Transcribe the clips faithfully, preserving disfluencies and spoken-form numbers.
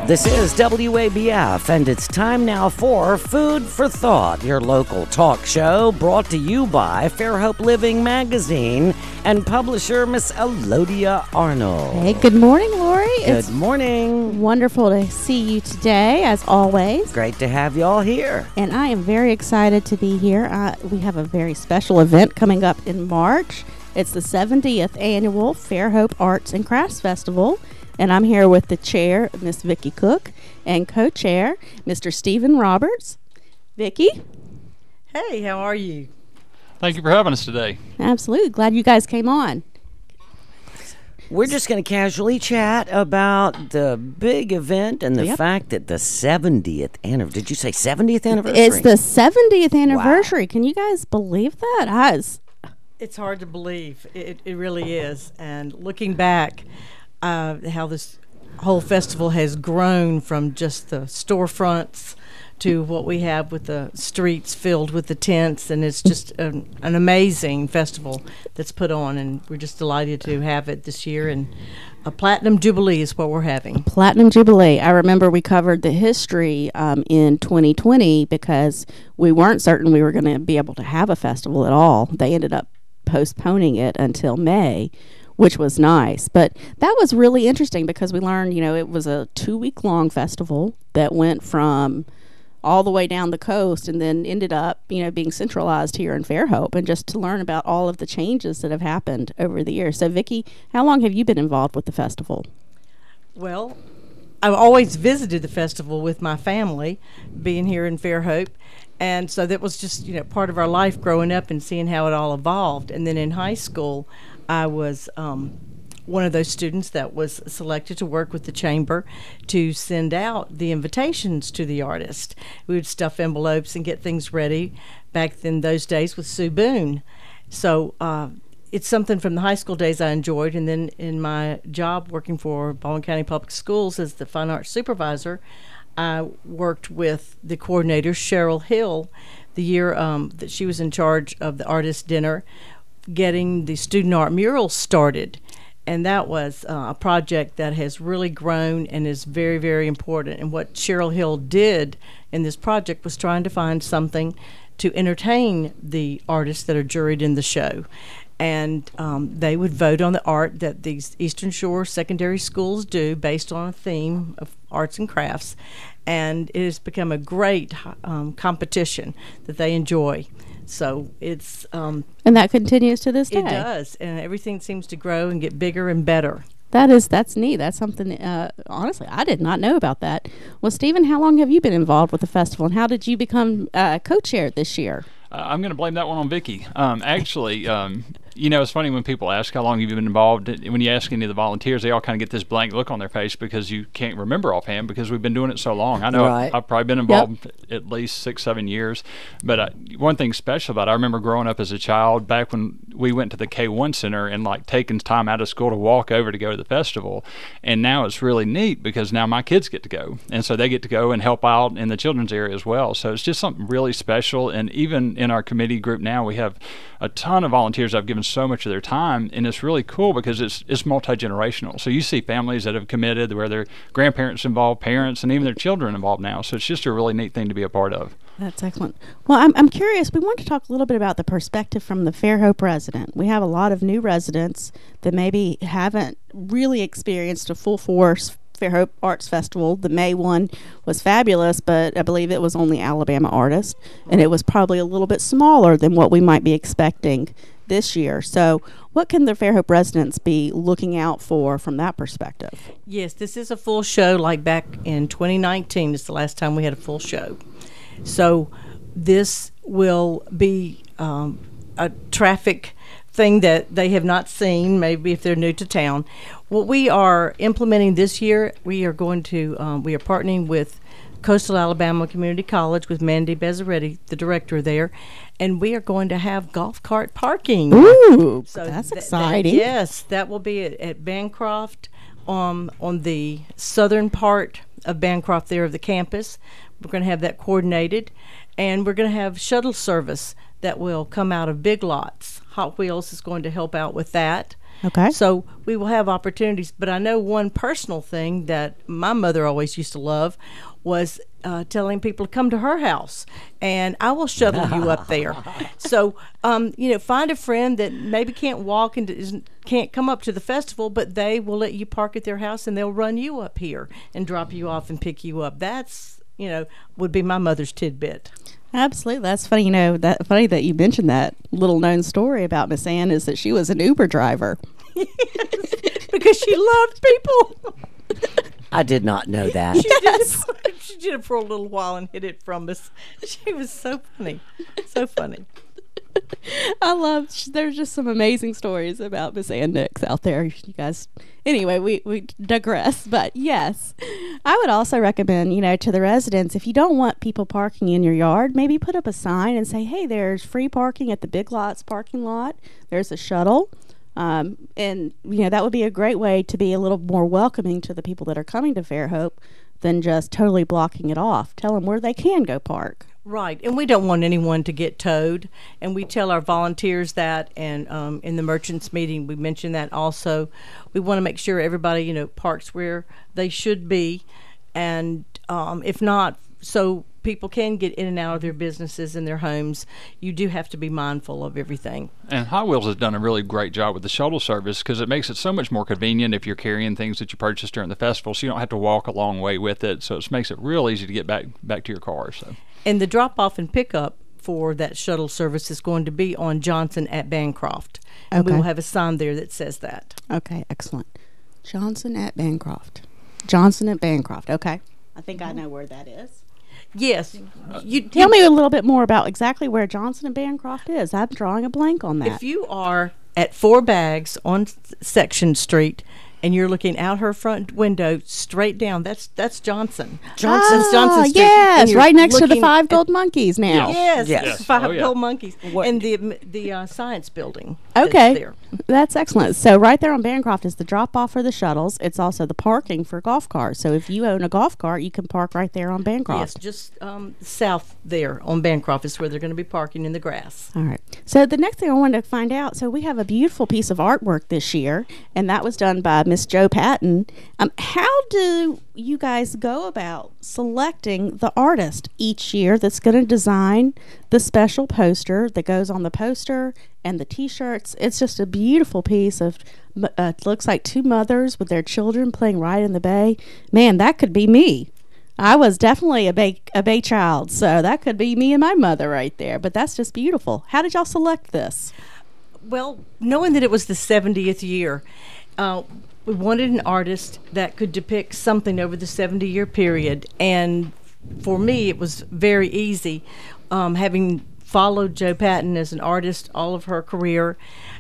This is W A B F, and it's time now for Food for Thought, your local talk show brought to you by Fairhope Living Magazine and publisher Miss Elodia Arnold. Hey, good morning, Lori. Good It's morning. wonderful to see you today, as always. Great to have you all here. And I am very excited to be here. Uh, we have a very special event coming up in March. It's the seventieth Annual Fairhope Arts and Crafts Festival. And I'm here with the chair, Miss Vicki Cook, and co-chair, Mister Stephen Roberts. Vicki? Hey, how are you? Thank you for having us today. Absolutely. Glad you guys came on. We're just going to casually chat about the big event and the Yep. fact that the seventieth anniversary. Did you say seventieth anniversary? It's the seventieth anniversary. Can you guys believe that? I was, It's hard to believe. It, it really is. And looking back, uh, how this whole festival has grown from just the storefronts to what we have with the streets filled with the tents, and it's just an, an amazing festival that's put on, and we're just delighted to have it this year. And a platinum jubilee is what we're having. Platinum Jubilee. I remember we covered the history um, in twenty twenty because we weren't certain we were going to be able to have a festival at all. They ended up postponing it until May, which was nice. But that was really interesting because we learned, you know, it was a two-week-long festival that went from all the way down the coast and then ended up, you know, being centralized here in Fairhope, and just to learn about all of the changes that have happened over the years. So, Vicki, how long have you been involved with the festival? Well, I've always visited the festival with my family, being here in Fairhope. And so that was just, you know, part of our life growing up and seeing how it all evolved. And then in high school, I was um, one of those students that was selected to work with the chamber to send out the invitations to the artist. We would stuff envelopes and get things ready back in those days with Sue Boone. So uh, it's something from the high school days I enjoyed. And then in my job working for Baldwin County Public Schools as the fine arts supervisor, I worked with the coordinator, Cheryl Hill, the year um, that she was in charge of the artist dinner, getting the student art mural started. And that was uh, a project that has really grown and is very, very important. And what Cheryl Hill did in this project was trying to find something to entertain the artists that are juried in the show. And um, they would vote on the art that these Eastern Shore secondary schools do based on a theme of arts and crafts. And it has become a great um, competition that they enjoy. So it's um, And that continues to this day. it does, and everything seems to grow and get bigger and better. That is, that's neat. That's something, uh, honestly, I did not know about that. Well, Stephen, how long have you been involved with the festival, and how did you become uh, co-chair this year? Uh, I'm going to blame that one on Vicki. Um, actually, um, you know, it's funny when people ask how long you've been involved. When you ask any of the volunteers, they all kind of get this blank look on their face because you can't remember offhand because we've been doing it so long. I know Right. I've, I've probably been involved at least six, seven years. But uh, one thing special about it, I remember growing up as a child back when we went to the K one Center and like taking time out of school to walk over to go to the festival. And now it's really neat because now my kids get to go. And so they get to go and help out in the children's area as well. So it's just something really special. And even in our committee group now, we have a ton of volunteers that have given so much of their time, and it's really cool because it's it's multi-generational. So you see families that have committed where their grandparents involved, parents, and even their children involved now. So it's just a really neat thing to be a part of. That's excellent. Well, I'm, I'm curious. We want to talk a little bit about the perspective from the Fairhope resident. We have a lot of new residents that maybe haven't really experienced a full force Fairhope Arts Festival. The May one was fabulous, but I believe it was only Alabama artists, and it was probably a little bit smaller than what we might be expecting this year. So what can the Fairhope residents be looking out for from that perspective? Yes, this is a full show like back in twenty nineteen. It's the last time we had a full show. So this will be um, a traffic thing that they have not seen, maybe if they're new to town. What we are implementing this year, we are going to, um, we are partnering with Coastal Alabama Community College with Mandy Bezzaretti, the director there, and we are going to have golf cart parking. Ooh, So that's th- exciting. That, yes, that will be at, at Bancroft, um, on the southern part of Bancroft there of the campus. We're going to have that coordinated, and we're going to have shuttle service that will come out of Big Lots. Hot Wheels is going to help out with that. Okay. So we will have opportunities. But I know one personal thing that my mother always used to love was uh, telling people to come to her house, and I will shuttle you up there. So, um, you know, find a friend that maybe can't walk and isn't, can't come up to the festival, but they will let you park at their house, and they'll run you up here and drop you off and pick you up. That's, you know, would be my mother's tidbit. Absolutely. That's funny. You know, that funny that you mentioned that little known story about Miss Ann is that she was an Uber driver. Yes, because she loved people. I did not know that. She, yes. did it, she did it for a little while and hid it from us. She was so funny. So funny. I love, there's just some amazing stories about Miss Ann Nix out there. You guys, anyway, we, we digress. But yes, I would also recommend, you know, to the residents, if you don't want people parking in your yard, maybe put up a sign and say, hey, there's free parking at the Big Lots parking lot. There's a shuttle. Um, and, you know, that would be a great way to be a little more welcoming to the people that are coming to Fairhope than just totally blocking it off. Tell them where they can go park. Right. And we don't want anyone to get towed. And we tell our volunteers that. And um, in the merchants meeting, we mentioned that also. We want to make sure everybody, you know, parks where they should be. And um, if not, so people can get in and out of their businesses and their homes, you do have to be mindful of everything. And Hot Wheels has done a really great job with the shuttle service because it makes it so much more convenient if you're carrying things that you purchased during the festival, so you don't have to walk a long way with it. So it makes it real easy to get back back to your car. So, and the drop-off and pickup for that shuttle service is going to be on Johnson at Bancroft. And Okay. we will have a sign there that says that. Okay, excellent. Johnson at Bancroft. Johnson at Bancroft. Okay. I think I know where that is. Yes. You Tell me a little bit more about exactly where Johnson and Bancroft is. I'm drawing a blank on that. If you are at Four Bags on S- Section Street and you're looking out her front window straight down, that's that's Johnson. Johnson's ah, Johnson Street. yes, And you're right next to the looking Five at- Gold Monkeys now. Yes, Yes. yes. Five Oh, yeah. Gold Monkeys. What- And the the uh, science building. that's Okay, there. that's excellent. So right there on Bancroft is the drop-off for the shuttles. It's also the parking for golf cars. So if you own a golf cart, you can park right there on Yes, Bancroft. just um, south there on Bancroft is where they're going to be parking in the grass. All right. So the next thing I wanted to find out, so we have a beautiful piece of artwork this year, and that was done by Miss Jo Patton. Um, how do you guys go about selecting the artist each year that's going to design the special poster that goes on the poster and the T-shirts? It's just a beautiful piece of, uh, it looks like two mothers with their children playing right in the bay. Man, that could be me. I was definitely a bay, a bay child, so that could be me and my mother right there. But that's just beautiful. How did y'all select this? Well, knowing that it was the seventieth year, uh, we wanted an artist that could depict something over the seventy-year period. And for me, it was very easy, um, having followed Jo Patton as an artist all of her career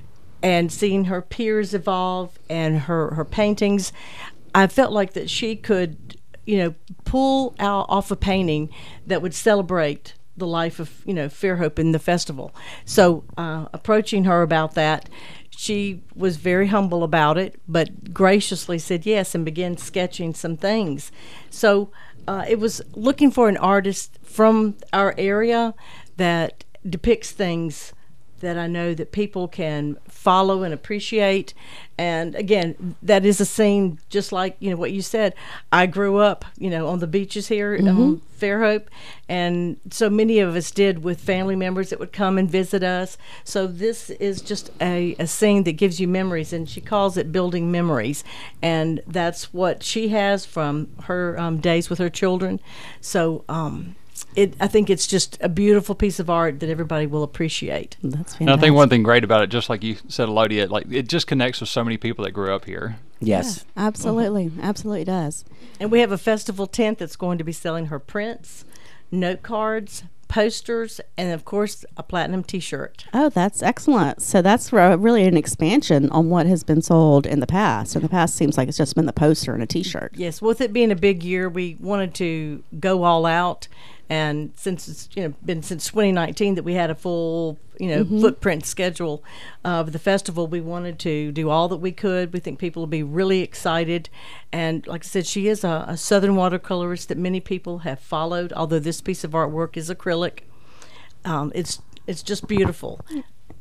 and seeing her peers evolve and her, her paintings. I felt like that she could, you know, pull out off a painting that would celebrate the life of, you know, Fairhope in the festival. So uh, approaching her about that, she was very humble about it, but graciously said yes and began sketching some things. So uh, it was looking for an artist from our area that depicts things that I know that people can follow and appreciate. And again, that is a scene just like, you know, what you said. I grew up, you know, on the beaches here Mm-hmm. in Fairhope, and so many of us did with family members that would come and visit us. So this is just a, a scene that gives you memories, and she calls it building memories. And that's what she has from her um, days with her children. So um, it, I think it's just a beautiful piece of art that everybody will appreciate. That's fantastic. and I think one thing great about it, just like you said, Elodia, like it just connects with so many people that grew up here. Yes. Absolutely. Absolutely does. And we have a festival tent that's going to be selling her prints, note cards, posters, and of course a platinum T-shirt. Oh, that's excellent. So that's re- really an expansion on what has been sold in the past. In the past, seems like it's just been the poster and a T-shirt. Yes, with it being a big year, we wanted to go all out. And since it's, you know, been since twenty nineteen that we had a full, you know, footprint schedule of the festival, we wanted to do all that we could. We think people will be really excited. And like I said, she is a, a Southern watercolorist that many people have followed, although this piece of artwork is acrylic. Um, it's it's just beautiful.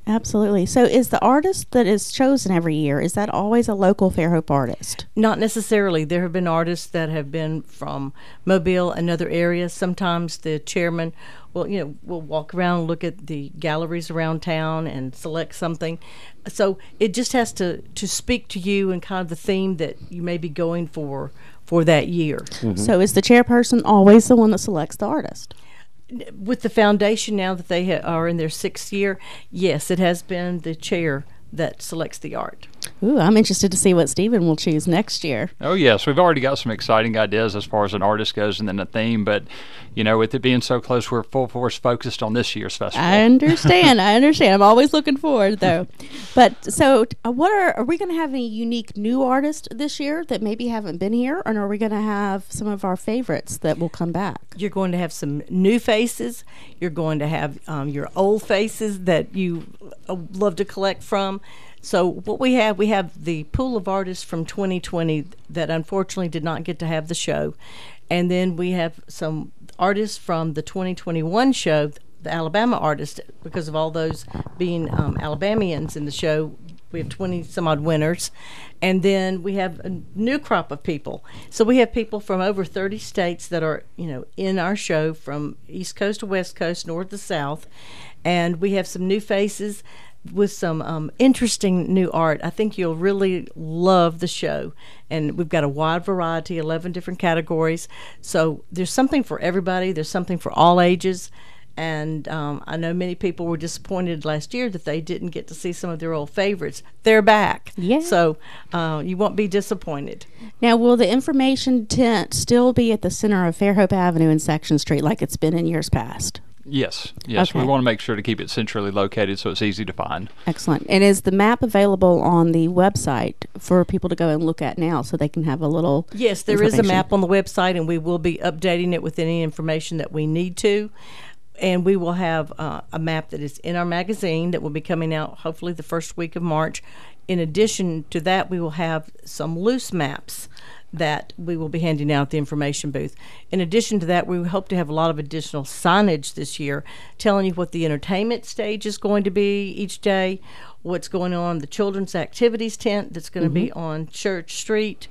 Absolutely. So is the artist that is chosen every year, is that always a local Fairhope artist? Not necessarily. There have been artists that have been from Mobile and other areas. Sometimes the chairman will, you know, will walk around and look at the galleries around town and select something. So it just has to, to speak to you and kind of the theme that you may be going for for that year. Mm-hmm. So is the chairperson always the one that selects the artist? With the foundation now that they ha- are in their sixth year, yes, it has been the chair that selects the art. Ooh, I'm interested to see what Stephen will choose next year. Oh, yes. We've already got some exciting ideas as far as an artist goes and then a theme. But, you know, with it being so close, we're full force focused on this year's festival. I understand. I understand. I'm always looking forward, though. But so uh, what are, are we going to have any unique new artists this year that maybe haven't been here? Or are we going to have some of our favorites that will come back? You're going to have some new faces. You're going to have um, your old faces that you uh, love to collect from. So what we have, we have the pool of artists from twenty twenty that unfortunately did not get to have the show. And then we have some artists from the twenty twenty-one show, the Alabama artists, because of all those being um, Alabamians in the show. We have twenty some odd winners. And then we have a new crop of people. So we have people from over thirty states that are, you know, in our show, from East Coast to West Coast, North to South. And we have some new faces with some um, interesting new art. I think you'll really love the show. And we've got a wide variety, eleven different categories. So there's something for everybody. There's something for all ages. And um, I know many people were disappointed last year that they didn't get to see some of their old favorites. They're back. Yeah. So uh, you won't be disappointed. Now, will the information tent still be at the center of Fairhope Avenue and Section Street like it's been in years past? Yes, yes. Okay. We want to make sure to keep it centrally located so it's easy to find. Excellent. And is the map available on the website for people to go and look at now so they can have a little Yes, there is a information? map on the website, and we will be updating it with any information that we need to. And we will have uh, a map that is in our magazine that will be coming out hopefully the first week of March. In addition to that, we will have some loose maps that we will be handing out at the information booth. In addition to that, we hope to have a lot of additional signage this year telling you what the entertainment stage is going to be each day, what's going on, the children's activities tent that's going to mm-hmm. be on Church Street.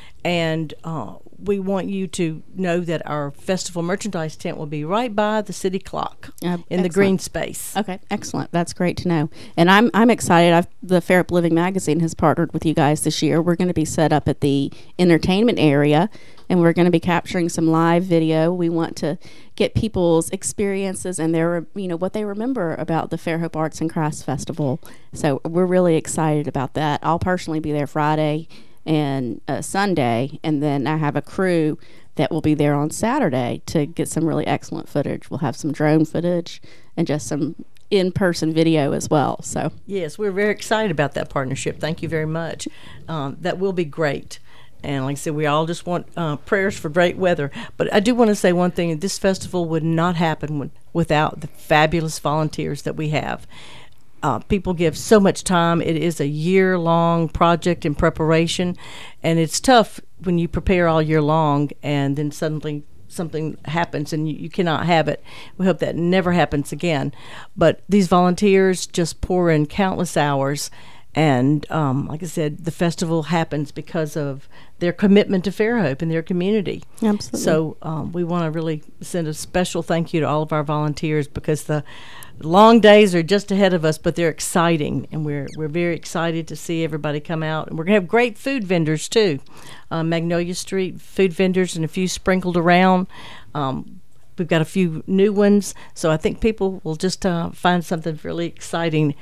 And uh, we want you to know that our festival merchandise tent will be right by the city clock uh, in excellent. the green space. Okay, excellent. That's great to know. And I'm I'm excited. I've, the Fairhope Living Magazine has partnered with you guys this year. We're going to be set up at the entertainment area, and we're going to be capturing some live video. We want to get people's experiences and their, you know, what they remember about the Fairhope Arts and Crafts Festival. So we're really excited about that. I'll personally be there Friday and uh, Sunday, and then I have a crew that will be there on Saturday to get some really excellent footage. We'll have some drone footage and just some in-person video as well. So yes, we're very excited about that partnership. Thank you very much. Um, that will be great. And like I said, we all just want uh, prayers for great weather. But I do want to say one thing. This festival would not happen when, without the fabulous volunteers that we have. Uh, people give so much time. It is a year-long project in preparation, and it's tough when you prepare all year long and then suddenly something happens and you, you cannot have it. We hope that never happens again. But these volunteers just pour in countless hours, and um, like I said, the festival happens because of their commitment to Fairhope and their community. Absolutely. So um, we want to really send a special thank you to all of our volunteers, because the long days are just ahead of us, but they're exciting, and we're we're very excited to see everybody come out. And we're going to have great food vendors too. Uh, Magnolia Street food vendors and a few sprinkled around. Um, we've got a few new ones, so I think people will just uh, find something really exciting.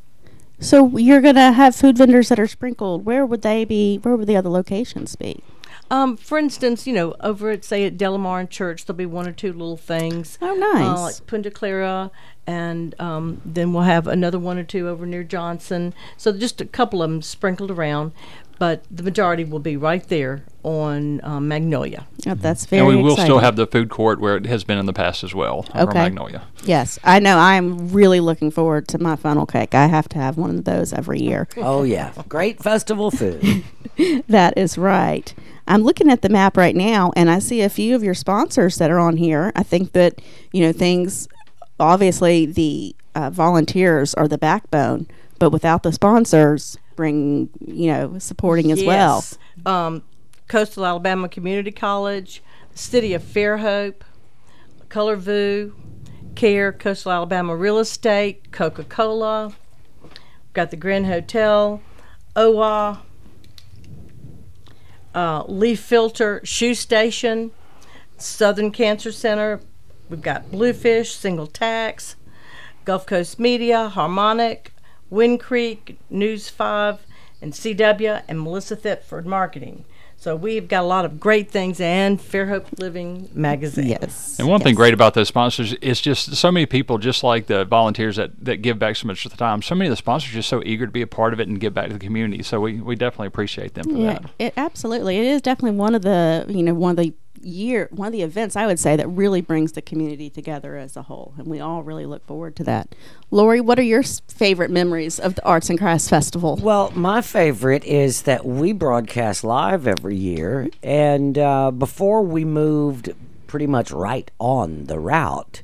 So you're going to have food vendors that are sprinkled. Where would they be? Where would the other locations be? Um, for instance, you know, over at, say, at Delamar Church, there'll be one or two little things. Oh, nice. Uh, like Punta Clara, and um, then we'll have another one or two over near Johnson. So just a couple of them sprinkled around, but the majority will be right there on um, Magnolia. Oh, that's very And we will exciting. still have the food court where it has been in the past as well, over Okay. Magnolia. Yes, I know. I'm really looking forward to my funnel cake. I have to have one of those every year. Oh, yeah. Great festival food. That is right. I'm looking at the map right now, and I see a few of your sponsors that are on here. I think that, you know, things, obviously the uh, volunteers are the backbone, but without the sponsors, bring you know supporting as well. Yes. Um, Coastal Alabama Community College, City of Fairhope, Color View, CARE, Coastal Alabama Real Estate, Coca-Cola, got the Grand Hotel, O W A, uh, Leaf Filter, Shoe Station, Southern Cancer Center. We've got Bluefish, Single Tax, Gulf Coast Media, Harmonic, Wind Creek, News five, and C W, and Melissa Thetford Marketing. So we've got a lot of great things, and Fairhope Living Magazine. Yes. And one yes. thing great about those sponsors is just so many people, just like the volunteers that, that give back so much of the time, so many of the sponsors are just so eager to be a part of it and give back to the community. So we, we definitely appreciate them for Yeah, that. it absolutely. It is definitely one of the you know one of the year one of the events I would say that really brings the community together as a whole, and we all really look forward to that. Lori, what are your s- favorite memories of the Arts and Crafts Festival? Well, my favorite is that we broadcast live every year, and uh, before we moved pretty much right on the route,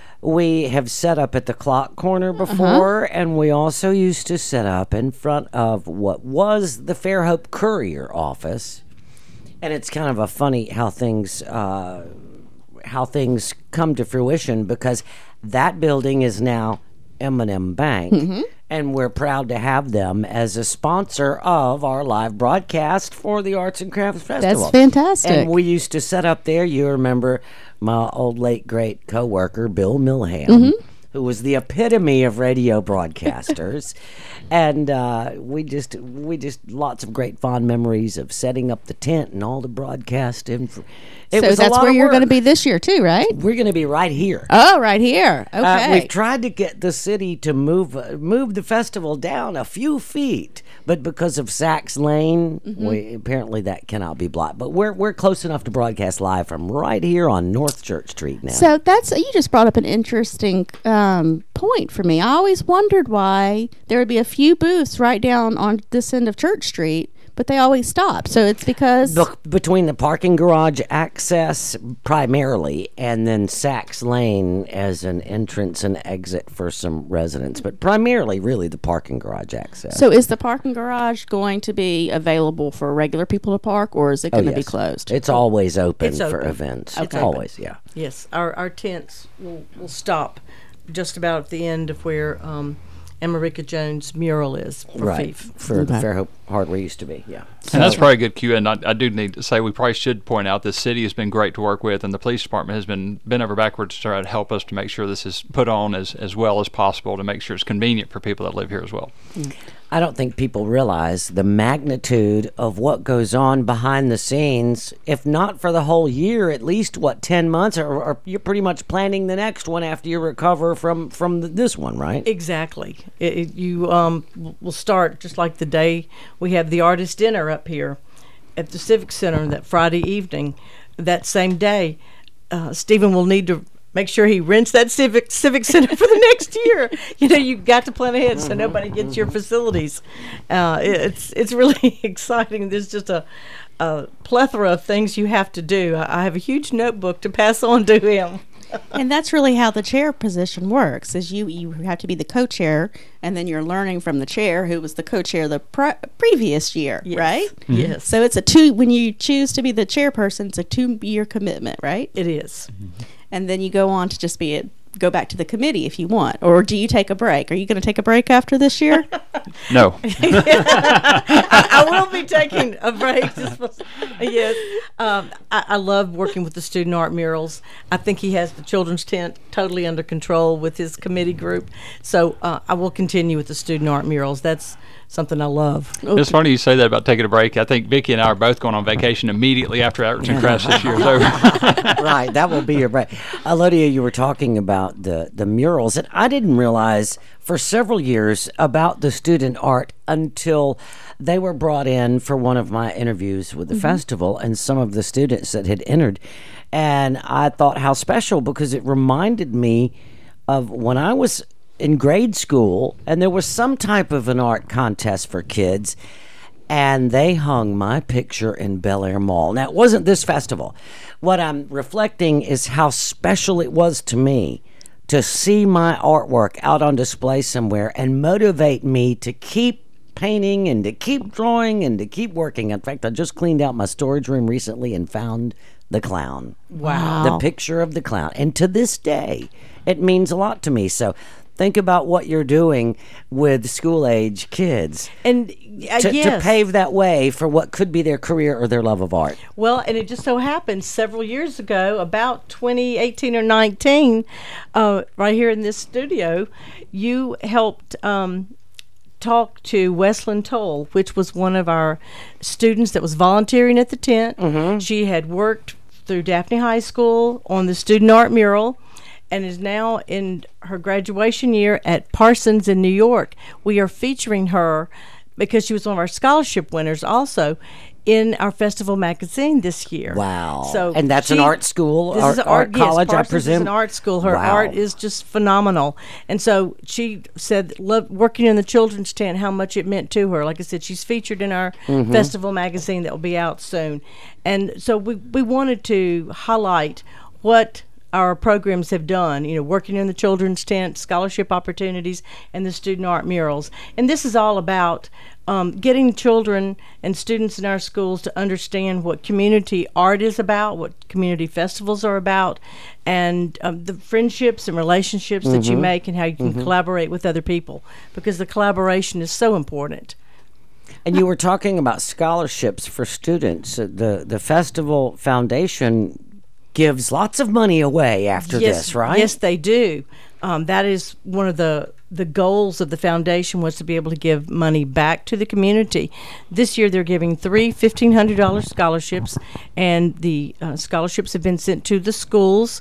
we have set up at the Clock Corner before, uh-huh. and we also used to set up in front of what was the Fairhope Courier office. And it's kind of a funny how things uh, how things come to fruition, because that building is now M and M Bank, mm-hmm. and we're proud to have them as a sponsor of our live broadcast for the Arts and Crafts Festival. That's fantastic. And we used to set up there. You remember my old late great coworker Bill Milham, mm-hmm. who was the epitome of radio broadcasters. And uh, we just, we just, lots of great fond memories of setting up the tent and all the broadcast info. It so was that's a lot where of you're work. going to be this year too, right? We're going to be right here. Oh, right here. Okay. Uh, we've tried to get the city to move uh, move the festival down a few feet, but because of Sachs Lane, mm-hmm. we, apparently that cannot be blocked. But we're we're close enough to broadcast live from right here on North Church Street now. So that's you just brought up an interesting um, point for me. I always wondered why there would be a few booths right down on this end of Church Street, but they always stop. So it's because Be- between the parking garage access primarily, and then Sachs Lane as an entrance and exit for some residents, but primarily really the parking garage access. So is the parking garage going to be available for regular people to park, or is it going Oh, to be yes. closed? It's always open It's for open. events. It's It's open. always, yeah. Yes, our, our tents will, will stop just about at the end of where um, America Jones' mural is for Right, F I F. for Okay. Fairhope Hardware used to be, yeah. And that's probably a good cue. And I, I do need to say we probably should point out the city has been great to work with, and the police department has been bent over backwards to try to help us to make sure this is put on as, as well as possible, to make sure it's convenient for people that live here as well. I don't think people realize the magnitude of what goes on behind the scenes. If not for the whole year, at least, what, ten months? Or, or you're pretty much planning the next one after you recover from, from the, this one, right? Exactly. It, it, you um, w- will start just like the day we have the artist dinner up here at the Civic Center that Friday evening. That same day, uh, Stephen will need to make sure he rents that civic civic center for the next year. You know, you've got to plan ahead so nobody gets your facilities. Uh, it, it's it's really exciting. There's just a, a plethora of things you have to do. I, I have a huge notebook to pass on to him. And that's really how the chair position works, is you, you have to be the co-chair, and then you're learning from the chair who was the co-chair the pre- previous year, Yes. right? Mm-hmm. Yes. So it's a two, when you choose to be the chairperson, it's a two-year commitment, right? It is. And then you go on to just be it, go back to the committee if you want. Or do you take a break? Are you going to take a break after this year? No. I, I will be taking a break. Just, yes. Um, I, I love working with the student art murals. I think he has the children's tent totally under control with his committee group. So uh, I will continue with the student art murals. That's something I love. It's funny you say that about taking a break. I think Vicki and I are both going on vacation immediately after Arts and Crafts this year is over. Right, that will be your break. Elodia, you were talking about the, the murals, and I didn't realize for several years about the student art until they were brought in for one of my interviews with the mm-hmm. festival, and some of the students that had entered. And I thought how special, because it reminded me of when I was in grade school, and there was some type of an art contest for kids, and they hung my picture in Bel Air Mall. Now, it wasn't this festival. What I'm reflecting is how special it was to me to see my artwork out on display somewhere and motivate me to keep painting and to keep drawing and to keep working. In fact, I just cleaned out my storage room recently and found the clown. Wow. The picture of the clown. And to this day, it means a lot to me. So think about what you're doing with school-age kids And uh, to, yes. to pave that way for what could be their career or their love of art. Well, and it just so happened several years ago, about twenty eighteen or nineteen, uh, right here in this studio, you helped um, talk to Wesleyan Toll, which was one of our students that was volunteering at the tent. Mm-hmm. She had worked through Daphne High School on the student art mural and is now in her graduation year at Parsons in New York. We are featuring her because she was one of our scholarship winners also in our festival magazine this year. Wow. So and that's she- an art school, this art, is an art yes, college, I Parsons presume? is an art school. Her Wow. art is just phenomenal. And so she said, love working in the children's tent, how much it meant to her. Like I said, she's featured in our Mm-hmm. festival magazine that will be out soon. And so we, we wanted to highlight what our programs have done, you know, working in the children's tent, scholarship opportunities, and the student art murals. And this is all about um, getting children and students in our schools to understand what community art is about, what community festivals are about, and um, the friendships and relationships that you make and how you can collaborate with other people, because the collaboration is so important. And you were talking about scholarships for students. Uh, The, the Festival Foundation gives lots of money away after yes, this, right? Yes, they do. Um, that is one of the the goals of the foundation, was to be able to give money back to the community. This year they're giving three fifteen hundred dollars scholarships, and the uh, scholarships have been sent to the schools,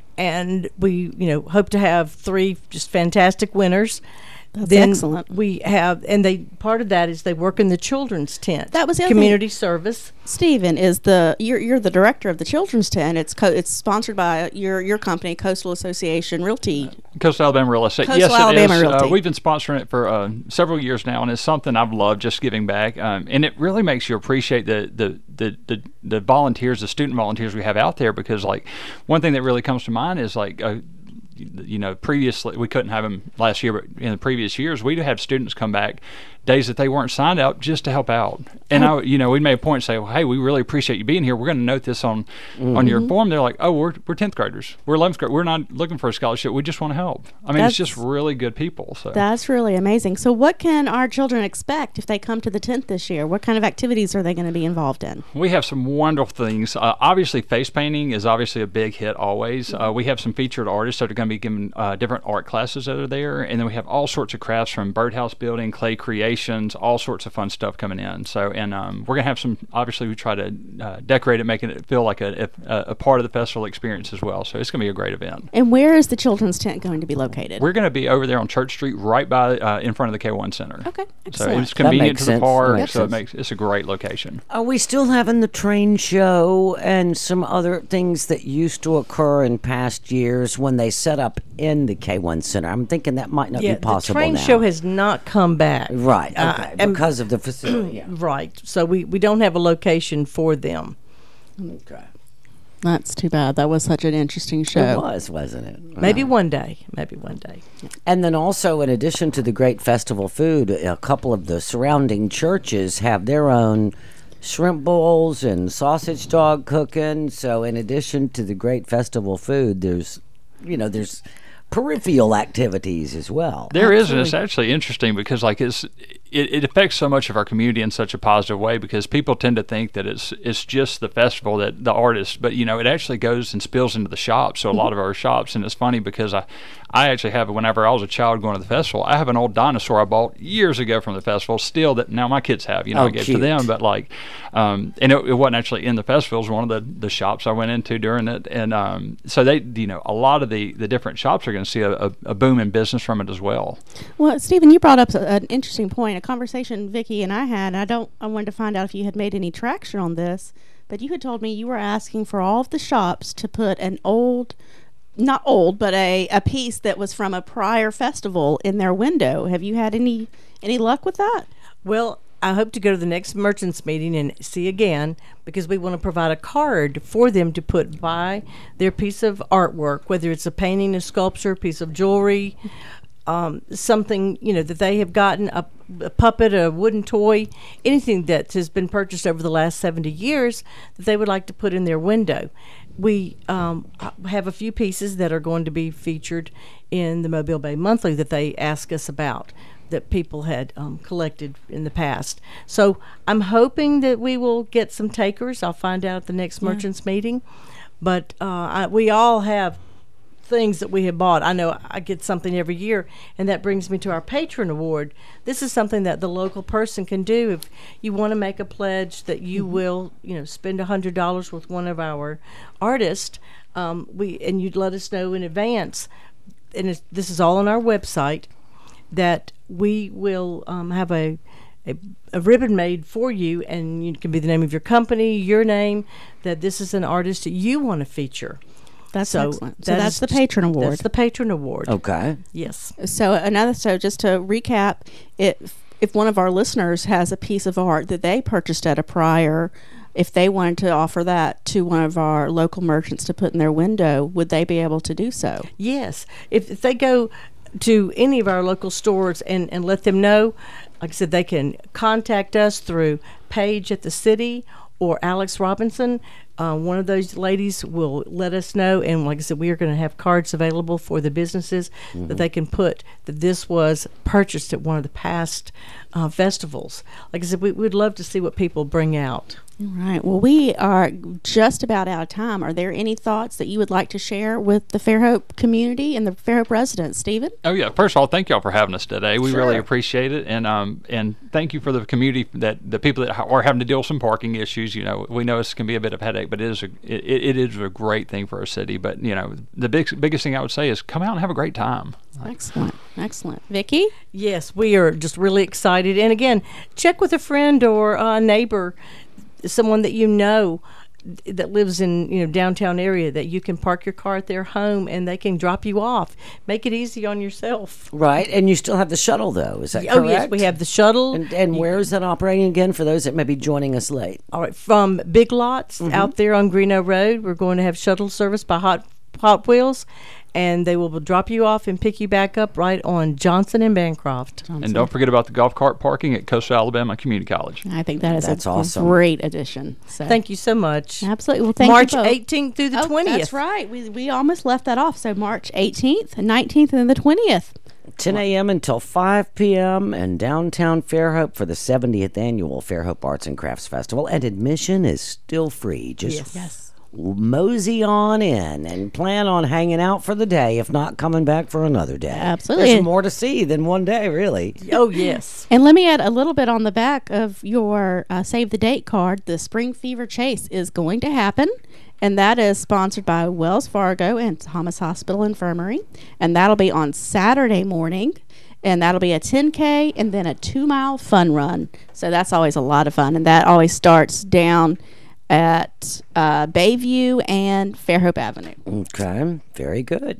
and we you know hope to have three just fantastic winners. That's then excellent. We have, and they part of that is they work in the children's tent. That was the other thing. community service. Stephen is the you're you're the director of the children's tent. It's co- it's sponsored by your your company, Coastal Association Realty. Coastal Alabama Real Estate. Coastal yes, it Alabama is. Realty. Uh, we've been sponsoring it for uh, several years now, and it's something I've loved, just giving back. Um, and it really makes you appreciate the, the, the, the, the volunteers, the student volunteers we have out there, because, like, one thing that really comes to mind is, like, uh, you know, previously we couldn't have them last year, but in the previous years we'd have students come back days that they weren't signed out just to help out. And I, you know, we made a point to say, well, hey, we really appreciate you being here. We're going to note this on Mm-hmm. on your form. They're like, oh, we're we're tenth graders, we're eleventh grade, we're not looking for a scholarship. We just want to help. I mean, it's That's- just really good people. So That's really amazing. So, what can our children expect if they come to the tent this year? What kind of activities are they going to be involved in? we have some wonderful things. Uh, obviously, face painting is obviously a big hit always. Uh, we have some featured artists that are going to be giving uh, different art classes that are there, and then we have all sorts of crafts from birdhouse building, clay creations, all sorts of fun stuff coming in. So, and um, we're going to have some. Obviously, we try to uh, decorate it, making it feel like a, a, a part of the festival experience as well. So it's going to be a great event. And where is the children's tent going to be located? We're going to be over there on Church Street, right by uh, in front of the K one Center. Okay, So excellent. it's convenient makes to the sense. park. Makes so it sense. makes it's a great location. Are we still having the train show and some other things that used to occur in past years when they set up in the K one Center? I'm thinking that might not Yeah, be possible the train now. show has not come back. Right, okay, Uh, and- because of the facility. Yeah. Right. So we, we don't have a location for them. Okay. That's too bad. That was such an interesting It show. was, wasn't it? Maybe Wow. one day. Maybe one day. And then also, in addition to the great festival food, a couple of the surrounding churches have their own shrimp bowls and sausage dog cooking. So, in addition to the great festival food, there's, you know, there's peripheral activities as well. There is, and it's actually interesting because, like, it's it, it affects so much of our community in such a positive way, because people tend to think that it's it's just the festival, that the artists, but you know, it actually goes and spills into the shops. So a lot of our shops, and it's funny because I I actually have, whenever I was a child going to the festival, I have an old dinosaur I bought years ago from the festival, still, that now my kids have. You know, Oh, I gave cute. to them, but like, um, and it, it wasn't actually in the festival. It was one of the the shops I went into during it, and um, so they, you know, a lot of the the different shops are going to see a, a, a boom in business from it as well. Well, Stephen, you brought up a, an interesting point, a conversation Vicki and I had. I don't. I wanted to find out if you had made any traction on this, but you had told me you were asking for all of the shops to put an old, not old, but a, a piece that was from a prior festival in their window. Have you had any any luck with that? Well, I hope to go to the next merchants meeting and see again, because we want to provide a card for them to put by their piece of artwork, whether it's a painting, a sculpture, a piece of jewelry, um, something, you know, that they have gotten, a, a puppet, a wooden toy, anything that has been purchased over the last seventy years that they would like to put in their window. We um, have a few pieces that are going to be featured in the Mobile Bay Monthly that they ask us about, that people had um, collected in the past. So I'm hoping that we will get some takers. I'll find out at the next Yeah. merchants meeting. But uh, I, we all have things that we have bought. I know I get something every year, and that brings me to our Patron Award. This is something that the local person can do. If you want to make a pledge that you Mm-hmm. will, you know, spend one hundred dollars with one of our artists, um, we and you'd let us know in advance, and it's, this is all on our website, that we will um, have a, a a ribbon made for you, and it can be the name of your company, your name, that this is an artist that you want to feature. That's So excellent. So that that's is the just- patron award. That's the Patron Award. Okay. Yes. So another, so just to recap, if if one of our listeners has a piece of art that they purchased at a prior, if they wanted to offer that to one of our local merchants to put in their window, would they be able to do so? Yes. If, if they go to any of our local stores and, and let them know, like I said, they can contact us through Paige at the city or Alex Robinson. Uh, one of those ladies will let us know, and like I said, we are going to have cards available for the businesses Mm-hmm. that they can put that this was purchased at one of the past uh, festivals. Like I said, we, we'd love to see what people bring out. All right. Well, we are just about out of time. Are there any thoughts that you would like to share with the Fairhope community and the Fairhope residents, Stephen? Oh yeah. First of all, thank y'all for having us today. We really Sure. appreciate it, and um and thank you for the community, that the people that ha- are having to deal with some parking issues. You know, we know this can be a bit of a headache, but it is a it, it is a great thing for our city. But you know, the big biggest thing I would say is come out and have a great time. Excellent. Excellent. Vicky? Yes, we are just really excited. And again, check with a friend or a neighbor, someone that you know that lives in, you know, downtown area, that you can park your car at their home and they can drop you off. Make it easy on yourself. Right. And you still have the shuttle, though. Is that correct? Oh yes, we have the shuttle. And, and You- where is that operating again for those that may be joining us late? All right, from Big Lots Mm-hmm. out there on Greeno Road, we're going to have shuttle service by Hot Hot Wheels, and they will drop you off and pick you back up right on Johnson and Bancroft. And don't forget about the golf cart parking at Coastal Alabama Community College. I think that is That's a awesome. great addition. So. Thank you so much. Absolutely. Well, thank March you both. eighteenth through the Oh, twentieth. that's right. We, we almost left that off. So March eighteenth, nineteenth, and then the twentieth. ten a.m. until five p.m. in downtown Fairhope for the seventieth annual Fairhope Arts and Crafts Festival. And admission is still free. Just Yes. Yes. mosey on in and plan on hanging out for the day, if not coming back for another day. Absolutely. There's more to see than one day, really. Oh yes. And let me add a little bit on the back of your uh, Save the Date card. The Spring Fever Chase is going to happen, and that is sponsored by Wells Fargo and Thomas Hospital Infirmary. And that'll be on Saturday morning, and that'll be a ten K and then a two-mile fun run. So that's always a lot of fun, and that always starts down at uh, Bayview and Fairhope Avenue. Okay, very good.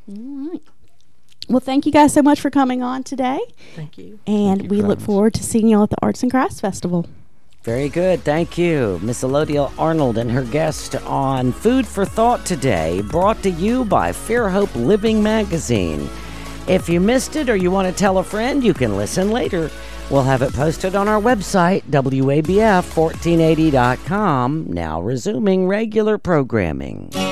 Well, thank you guys so much for coming on today, Thank you. and you we for look having us. forward to seeing you all at the Arts and Crafts Festival. Very good. Thank you. Miss Elodia Arnold and her guest on Food for Thought today, brought to you by Fairhope Living Magazine. If you missed it or you want to tell a friend, you can listen later. We'll have it posted on our website, W A B F fourteen eighty dot com. Now resuming regular programming.